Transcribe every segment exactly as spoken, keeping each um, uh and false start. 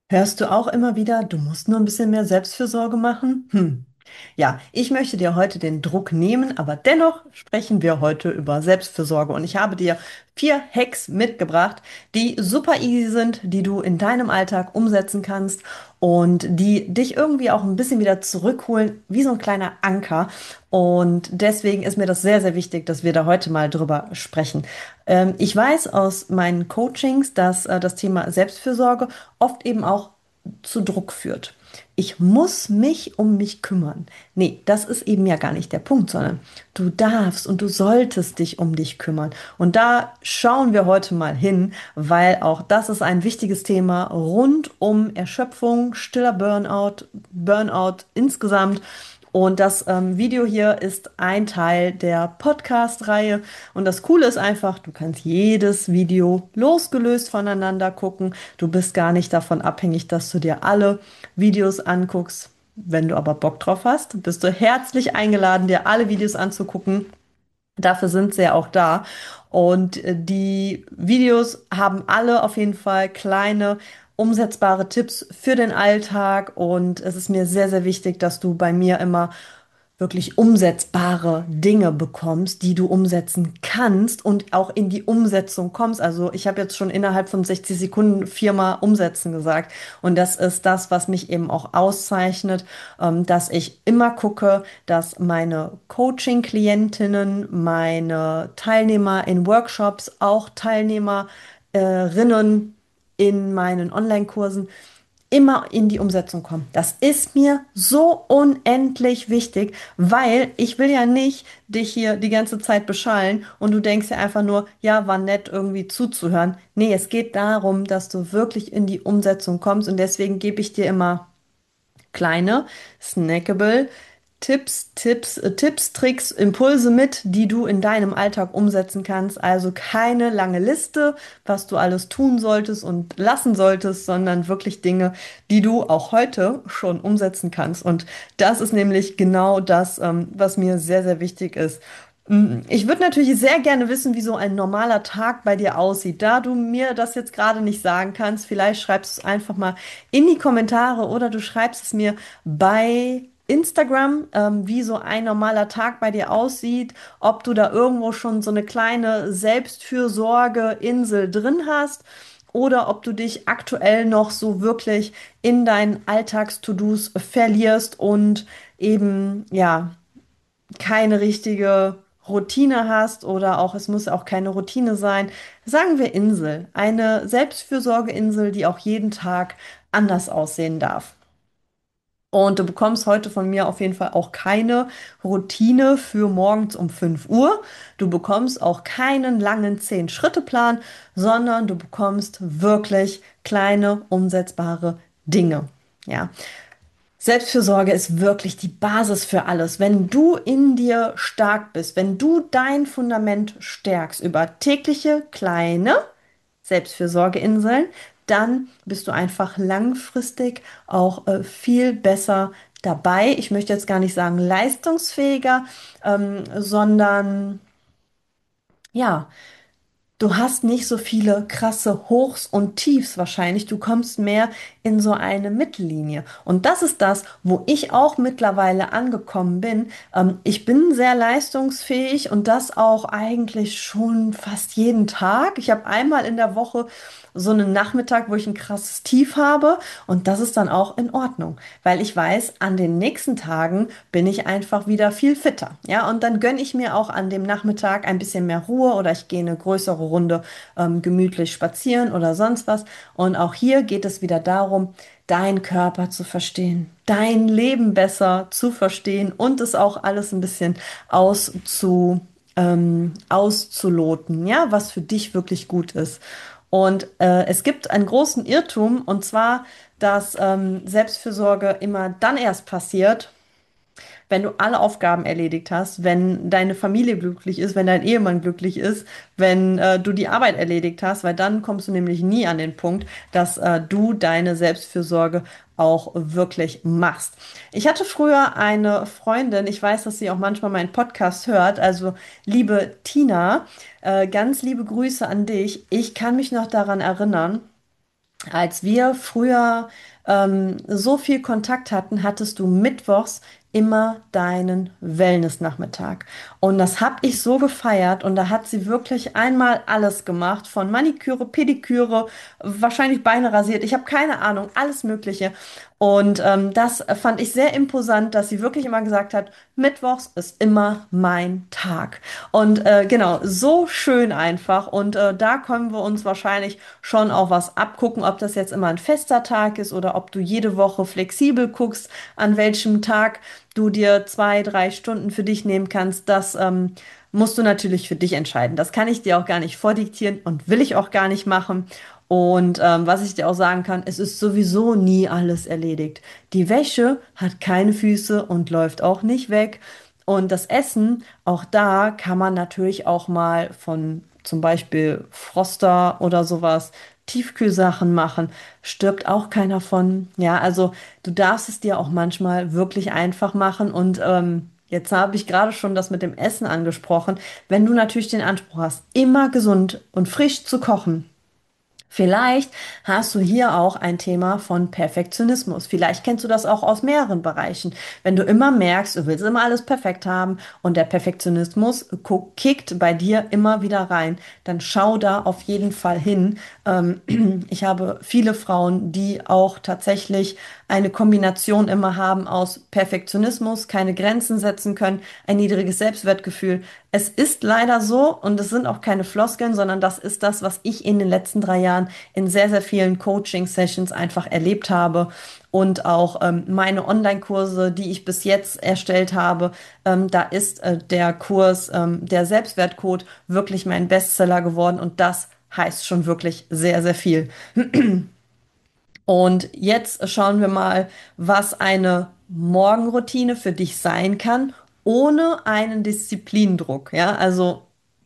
Hörst du auch immer wieder, du musst nur ein bisschen mehr Selbstfürsorge machen? Hm. Ja, ich möchte dir heute den Druck nehmen, aber dennoch sprechen wir heute über Selbstfürsorge und ich habe dir vier Hacks mitgebracht, die super easy sind, die du in deinem Alltag umsetzen kannst und die dich irgendwie auch ein bisschen wieder zurückholen, wie so ein kleiner Anker. Und deswegen ist mir das sehr, sehr wichtig, dass wir da heute mal drüber sprechen. Ähm, ich weiß aus meinen Coachings, dass äh, das Thema Selbstfürsorge oft eben auch zu Druck führt. Ich muss mich um mich kümmern. Nee, das ist eben ja gar nicht der Punkt, sondern du darfst und du solltest dich um dich kümmern. Und da schauen wir heute mal hin, weil auch das ist ein wichtiges Thema rund um Erschöpfung, stiller Burnout, Burnout insgesamt. Und das ähm, Video hier ist ein Teil der Podcast-Reihe. Und das Coole ist einfach, du kannst jedes Video losgelöst voneinander gucken. Du bist gar nicht davon abhängig, dass du dir alle Videos anguckst. Wenn du aber Bock drauf hast, bist du herzlich eingeladen, dir alle Videos anzugucken. Dafür sind sie ja auch da. Und äh, die Videos haben alle auf jeden Fall kleine, umsetzbare Tipps für den Alltag. Und es ist mir sehr, sehr wichtig, dass du bei mir immer wirklich umsetzbare Dinge bekommst, die du umsetzen kannst und auch in die Umsetzung kommst. Also ich habe jetzt schon innerhalb von sechzig Sekunden viermal umsetzen gesagt. Und das ist das, was mich eben auch auszeichnet, ähm, dass ich immer gucke, dass meine Coaching-Klientinnen, meine Teilnehmer in Workshops, auch Teilnehmerinnen in meinen Online-Kursen, immer in die Umsetzung kommen. Das ist mir so unendlich wichtig, weil ich will ja nicht dich hier die ganze Zeit beschallen und du denkst ja einfach nur, ja, war nett irgendwie zuzuhören. Nee, es geht darum, dass du wirklich in die Umsetzung kommst und deswegen gebe ich dir immer kleine, snackable Tipps, Tipps, äh, Tipps, Tricks, Impulse mit, die du in deinem Alltag umsetzen kannst. Also keine lange Liste, was du alles tun solltest und lassen solltest, sondern wirklich Dinge, die du auch heute schon umsetzen kannst. Und das ist nämlich genau das, ähm, was mir sehr, sehr wichtig ist. Mm, Ich würde natürlich sehr gerne wissen, wie so ein normaler Tag bei dir aussieht. Da du mir das jetzt gerade nicht sagen kannst, vielleicht schreibst du es einfach mal in die Kommentare oder du schreibst es mir bei Instagram, ähm, wie so ein normaler Tag bei dir aussieht, ob du da irgendwo schon so eine kleine Selbstfürsorge-Insel drin hast oder ob du dich aktuell noch so wirklich in deinen Alltags-To-Dos verlierst und eben, ja, keine richtige Routine hast oder auch, es muss auch keine Routine sein. Sagen wir Insel, eine Selbstfürsorgeinsel, die auch jeden Tag anders aussehen darf. Und du bekommst heute von mir auf jeden Fall auch keine Routine für morgens um fünf Uhr. Du bekommst auch keinen langen zehn-Schritte-Plan, sondern du bekommst wirklich kleine, umsetzbare Dinge. Ja. Selbstfürsorge ist wirklich die Basis für alles. Wenn du in dir stark bist, wenn du dein Fundament stärkst über tägliche kleine Selbstfürsorgeinseln, dann bist du einfach langfristig auch äh, viel besser dabei. Ich möchte jetzt gar nicht sagen leistungsfähiger, ähm, sondern ja, du hast nicht so viele krasse Hochs und Tiefs wahrscheinlich. Du kommst mehr in so eine Mittellinie. Und das ist das, wo ich auch mittlerweile angekommen bin. Ähm, ich bin sehr leistungsfähig und das auch eigentlich schon fast jeden Tag. Ich habe einmal in der Woche so einen Nachmittag, wo ich ein krasses Tief habe und das ist dann auch in Ordnung, weil ich weiß, an den nächsten Tagen bin ich einfach wieder viel fitter. Ja, und dann gönne ich mir auch an dem Nachmittag ein bisschen mehr Ruhe oder ich gehe eine größere Runde ähm, gemütlich spazieren oder sonst was. Und auch hier geht es wieder darum, deinen Körper zu verstehen, dein Leben besser zu verstehen und es auch alles ein bisschen auszu, ähm, auszuloten, ja, was für dich wirklich gut ist. Und äh, es gibt einen großen Irrtum, und zwar, dass ähm, Selbstfürsorge immer dann erst passiert, wenn du alle Aufgaben erledigt hast, wenn deine Familie glücklich ist, wenn dein Ehemann glücklich ist, wenn äh, du die Arbeit erledigt hast, weil dann kommst du nämlich nie an den Punkt, dass äh, du deine Selbstfürsorge auch wirklich machst. Ich hatte früher eine Freundin, ich weiß, dass sie auch manchmal meinen Podcast hört, also liebe Tina, äh, ganz liebe Grüße an dich. Ich kann mich noch daran erinnern, Als wir früher ähm, so viel Kontakt hatten, hattest du mittwochs immer deinen Wellness-Nachmittag. Und das habe ich so gefeiert. Und da hat sie wirklich einmal alles gemacht, von Maniküre, Pediküre, wahrscheinlich Beine rasiert. Ich habe keine Ahnung, alles Mögliche. Und ähm, das fand ich sehr imposant, dass sie wirklich immer gesagt hat, Mittwochs ist immer mein Tag. Und äh, genau, so schön einfach. Und äh, da können wir uns wahrscheinlich schon auch was abgucken, ob das jetzt immer ein fester Tag ist oder ob du jede Woche flexibel guckst, an welchem Tag du dir zwei, drei Stunden für dich nehmen kannst. Das ähm, musst du natürlich für dich entscheiden. Das kann ich dir auch gar nicht vordiktieren und will ich auch gar nicht machen. Und ähm, was ich dir auch sagen kann, es ist sowieso nie alles erledigt. Die Wäsche hat keine Füße und läuft auch nicht weg. Und das Essen, auch da kann man natürlich auch mal von zum Beispiel Froster oder sowas, Tiefkühlsachen machen, stirbt auch keiner von. Ja, also du darfst es dir auch manchmal wirklich einfach machen. Und ähm, jetzt habe ich gerade schon das mit dem Essen angesprochen. Wenn du natürlich den Anspruch hast, immer gesund und frisch zu kochen, vielleicht hast du hier auch ein Thema von Perfektionismus. Vielleicht kennst du das auch aus mehreren Bereichen. Wenn du immer merkst, du willst immer alles perfekt haben und der Perfektionismus gu- kickt bei dir immer wieder rein, dann schau da auf jeden Fall hin. Ähm, ich habe viele Frauen, die auch tatsächlich eine Kombination immer haben aus Perfektionismus, keine Grenzen setzen können, ein niedriges Selbstwertgefühl. Es ist leider so und es sind auch keine Floskeln, sondern das ist das, was ich in den letzten drei Jahren in sehr, sehr vielen Coaching-Sessions einfach erlebt habe und auch ähm, meine Online-Kurse, die ich bis jetzt erstellt habe, ähm, da ist äh, der Kurs, ähm, der Selbstwertcode wirklich mein Bestseller geworden und das heißt schon wirklich sehr, sehr viel. Und jetzt schauen wir mal, was eine Morgenroutine für dich sein kann, ohne einen Disziplinendruck. Ja, also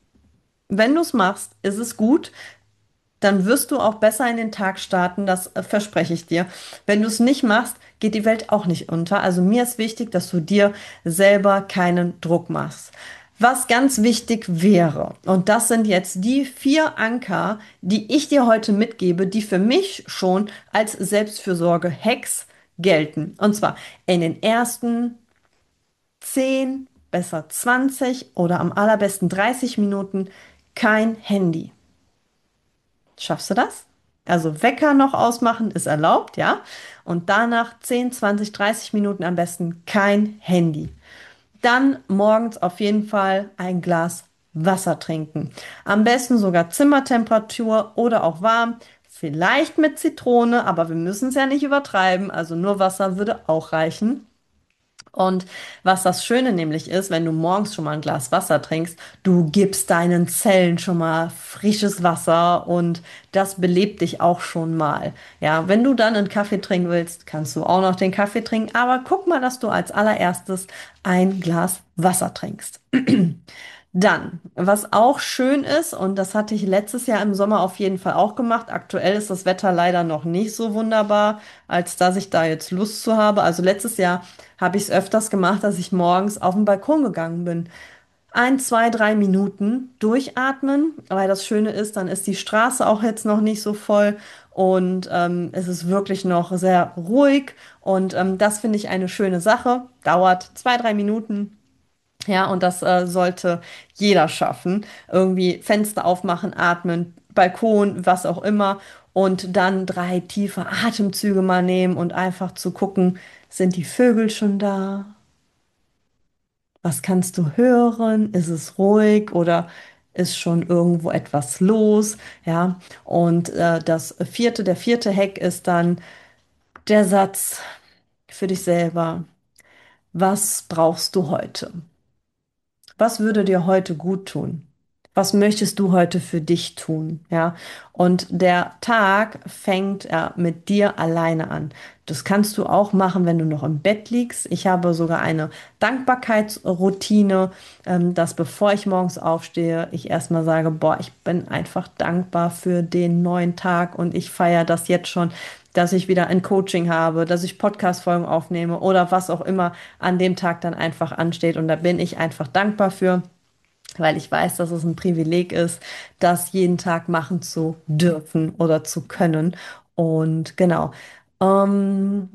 wenn du es machst, ist es gut, dann wirst du auch besser in den Tag starten, das äh, verspreche ich dir. Wenn du es nicht machst, geht die Welt auch nicht unter. Also mir ist wichtig, dass du dir selber keinen Druck machst. Was ganz wichtig wäre, und das sind jetzt die vier Anker, die ich dir heute mitgebe, die für mich schon als Selbstfürsorge-Hacks gelten. Und zwar in den ersten zehn, besser zwanzig oder am allerbesten dreißig Minuten kein Handy. Schaffst du das? Also Wecker noch ausmachen ist erlaubt, ja. Und danach zehn, zwanzig, dreißig Minuten am besten kein Handy. Dann morgens auf jeden Fall ein Glas Wasser trinken. Am besten sogar Zimmertemperatur oder auch warm. Vielleicht mit Zitrone, aber wir müssen es ja nicht übertreiben. Also nur Wasser würde auch reichen. Und was das Schöne nämlich ist, wenn du morgens schon mal ein Glas Wasser trinkst, du gibst deinen Zellen schon mal frisches Wasser und das belebt dich auch schon mal. Ja, wenn du dann einen Kaffee trinken willst, kannst du auch noch den Kaffee trinken, aber guck mal, dass du als allererstes ein Glas Wasser trinkst. Dann, was auch schön ist, und das hatte ich letztes Jahr im Sommer auf jeden Fall auch gemacht. Aktuell ist das Wetter leider noch nicht so wunderbar, als dass ich da jetzt Lust zu habe. Also letztes Jahr habe ich es öfters gemacht, dass ich morgens auf den Balkon gegangen bin. Ein, zwei, drei Minuten durchatmen, weil das Schöne ist, dann ist die Straße auch jetzt noch nicht so voll und ähm, es ist wirklich noch sehr ruhig und ähm, das finde ich eine schöne Sache. Dauert zwei, drei Minuten. Ja, und das äh, sollte jeder schaffen. Irgendwie Fenster aufmachen, atmen, Balkon, was auch immer. Und dann drei tiefe Atemzüge mal nehmen und einfach zu gucken, sind die Vögel schon da? Was kannst du hören? Ist es ruhig oder ist schon irgendwo etwas los? Ja, und äh, das vierte, der vierte Hack ist dann der Satz für dich selber. Was brauchst du heute? Was würde dir heute gut tun? Was möchtest du heute für dich tun? Ja, und der Tag fängt ja mit dir alleine an. Das kannst du auch machen, wenn du noch im Bett liegst. Ich habe sogar eine Dankbarkeitsroutine, ähm, dass bevor ich morgens aufstehe, ich erstmal sage, boah, ich bin einfach dankbar für den neuen Tag und ich feiere das jetzt schon, dass ich wieder ein Coaching habe, dass ich Podcast-Folgen aufnehme oder was auch immer an dem Tag dann einfach ansteht. Und da bin ich einfach dankbar für, weil ich weiß, dass es ein Privileg ist, das jeden Tag machen zu dürfen oder zu können. Und genau. Ähm,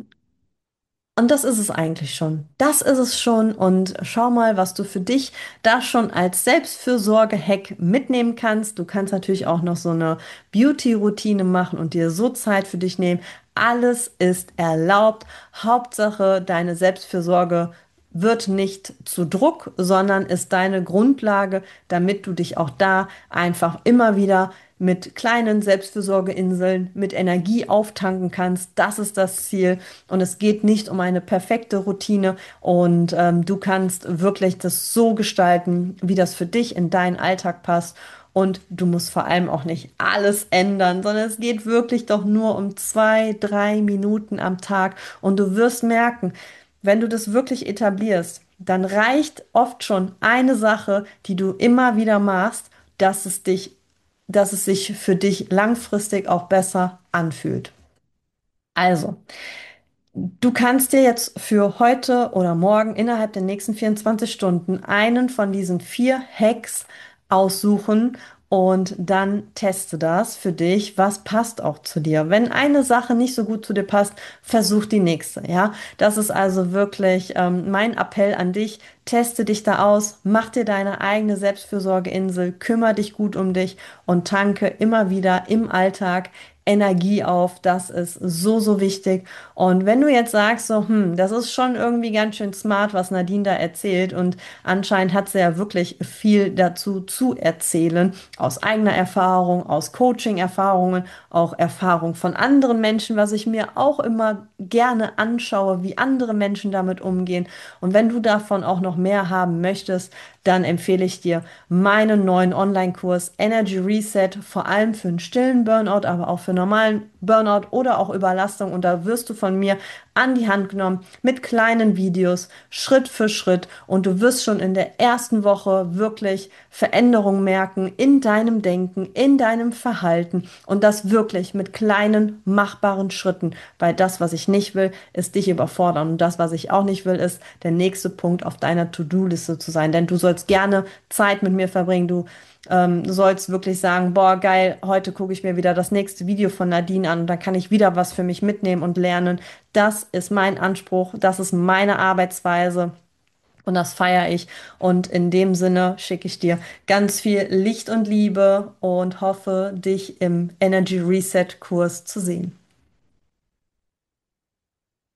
und das ist es eigentlich schon. Das ist es schon. Und schau mal, was du für dich da schon als Selbstfürsorge-Hack mitnehmen kannst. Du kannst natürlich auch noch so eine Beauty-Routine machen und dir so Zeit für dich nehmen. Alles ist erlaubt. Hauptsache, deine Selbstfürsorge wird nicht zu Druck, sondern ist deine Grundlage, damit du dich auch da einfach immer wieder mit kleinen Selbstfürsorgeinseln mit Energie auftanken kannst. Das ist das Ziel. Und es geht nicht um eine perfekte Routine. Und ähm, du kannst wirklich das so gestalten, wie das für dich in deinen Alltag passt. Und du musst vor allem auch nicht alles ändern, sondern es geht wirklich doch nur um zwei, drei Minuten am Tag. Und du wirst merken, wenn du das wirklich etablierst, dann reicht oft schon eine Sache, die du immer wieder machst, dass es dich, dass es sich für dich langfristig auch besser anfühlt. Also, du kannst dir jetzt für heute oder morgen innerhalb der nächsten vierundzwanzig Stunden einen von diesen vier Hacks aussuchen und dann teste das für dich, was passt auch zu dir. Wenn eine Sache nicht so gut zu dir passt, versuch die nächste, ja. Das ist also wirklich ähm, mein Appell an dich. Teste dich da aus, mach dir deine eigene Selbstfürsorgeinsel, kümmere dich gut um dich und tanke immer wieder im Alltag Energie auf. Das ist so, so wichtig. Und wenn du jetzt sagst, so, hm, das ist schon irgendwie ganz schön smart, was Nadine da erzählt und anscheinend hat sie ja wirklich viel dazu zu erzählen, aus eigener Erfahrung, aus Coaching-Erfahrungen, auch Erfahrung von anderen Menschen, was ich mir auch immer gerne anschaue, wie andere Menschen damit umgehen. Und wenn du davon auch noch mehr haben möchtest, dann empfehle ich dir meinen neuen Online-Kurs Energy Reset, vor allem für einen stillen Burnout, aber auch für normalen Burnout oder auch Überlastung. Und da wirst du von mir an die Hand genommen mit kleinen Videos, Schritt für Schritt. Und du wirst schon in der ersten Woche wirklich Veränderungen merken in deinem Denken, in deinem Verhalten und das wirklich mit kleinen, machbaren Schritten. Weil das, was ich nicht will, ist dich überfordern. Und das, was ich auch nicht will, ist der nächste Punkt auf deiner To-Do-Liste zu sein. Denn du sollst gerne Zeit mit mir verbringen. Du ähm, sollst wirklich sagen, boah, geil, heute gucke ich mir wieder das nächste Video von Nadine an und dann kann ich wieder was für mich mitnehmen und lernen. Das ist mein Anspruch, das ist meine Arbeitsweise. Und das feiere ich. Und in dem Sinne schicke ich dir ganz viel Licht und Liebe und hoffe, dich im Energy Reset Kurs zu sehen.